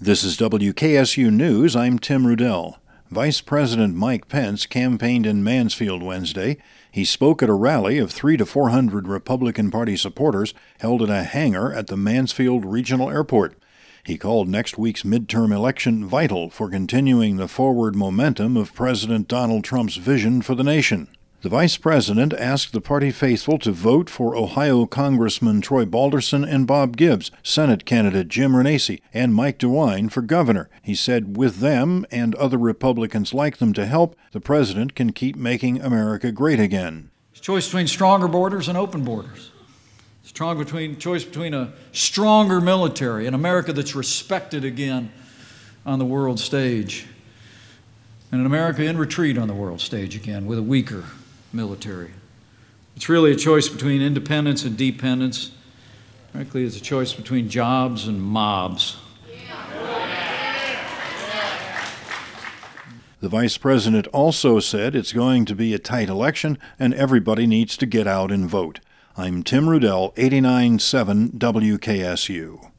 This is WKSU News. I'm Tim Rudell. Vice President Mike Pence campaigned in Mansfield Wednesday. He spoke at a rally of 300 to 400 Republican Party supporters held in a hangar at the Mansfield Regional Airport. He called next week's midterm election vital for continuing the forward momentum of President Donald Trump's vision for the nation. The vice president asked the party faithful to vote for Ohio Congressman Troy Balderson and Bob Gibbs, Senate candidate Jim Renacci, and Mike DeWine for governor. He said with them and other Republicans like them to help, the president can keep making America great again. It's a choice between stronger borders and open borders. It's a choice between a stronger military, an America that's respected again on the world stage, and an America in retreat on the world stage again with a weaker military. It's really a choice between independence and dependence. Frankly, it's a choice between jobs and mobs. The vice president also said it's going to be a tight election and everybody needs to get out and vote. I'm Tim Rudell, 89.7 WKSU.